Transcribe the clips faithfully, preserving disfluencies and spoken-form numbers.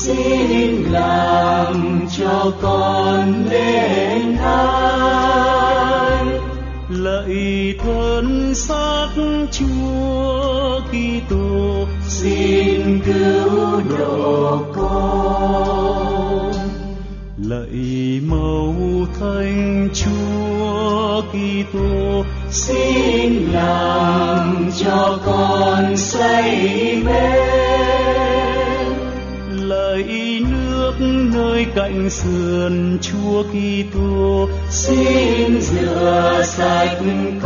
xin làm cho con nên an. Lạy thân xác Chúa Kitô, xin cứu độ con. Lạy Mẫu Thánh Chúa Kitô, xin làm cho con say mến. Lạy nước nơi cạnh sườn Chúa Kitô, xin rửa sạch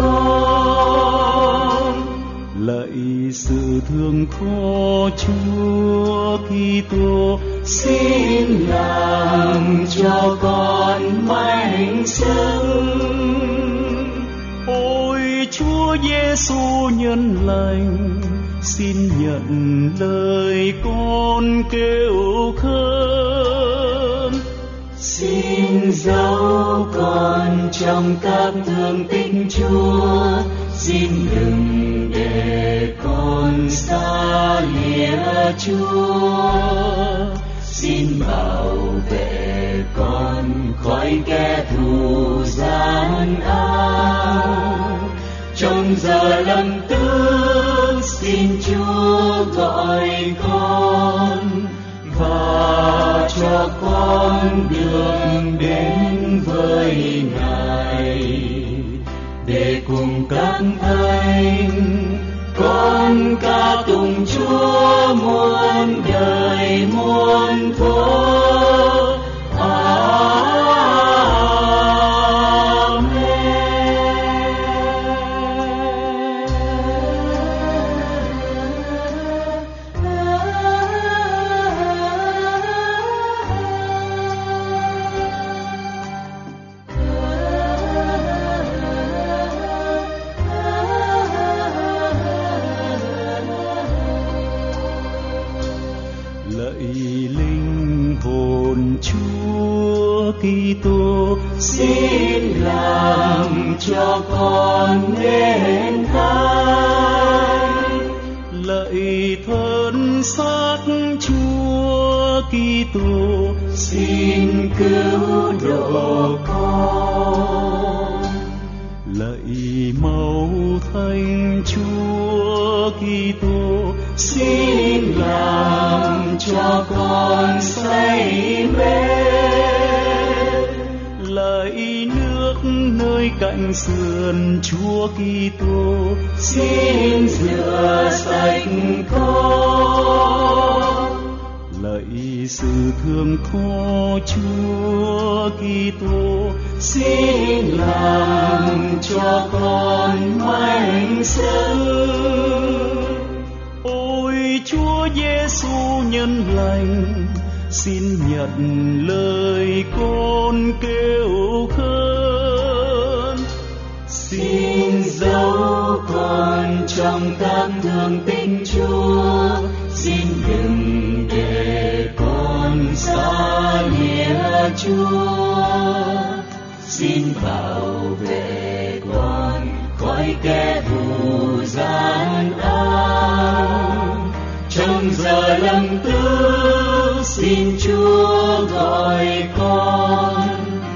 con. Lạy sự thương khó Chúa Kitô, xin làm cho con mạnh sức. Ôi Chúa Giêsu nhân lành, xin nhận lời con kêu khấn. Xin giấu con trong các thương tích Chúa, xin đừng để con xa lìa Chúa. Xin bảo vệ con khỏi kẻ thù gian ác. Trong giờ lâm tử xin Chúa gọi con, và cho con được đến với Ngài, để cùng các thánh con ca tụng Chúa muôn đời muôn thuở. Kitô, xin làm cho con nên thánh. Lạy thân xác Chúa Kitô, xin cứu độ con. Lạy Mẫu Thánh Chúa Kitô, xin làm cho con say mến. Lạy nước nơi cạnh sườn Chúa Kitô, xin rửa sạch con. Lạy sự thương khó Chúa Kitô, xin làm cho con mạnh sức. Ôi Chúa Giêsu nhân lành, xin nhận lời con kêu khấn. Xin giấu con trong các thương tích Chúa, xin đừng để con xa lìa Chúa. Xin bảo vệ con khỏi kẻ thù gian ác. Trong giờ lâm tử xin Chúa gọi con,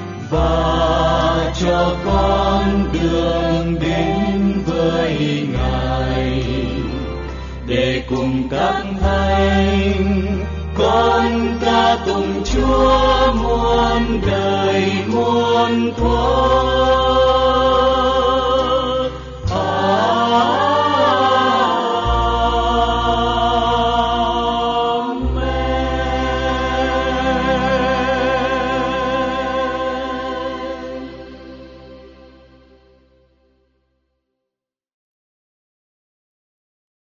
và cho con đường đến với Ngài, để cùng các thánh con ca tụng Chúa muôn đời muôn thuở.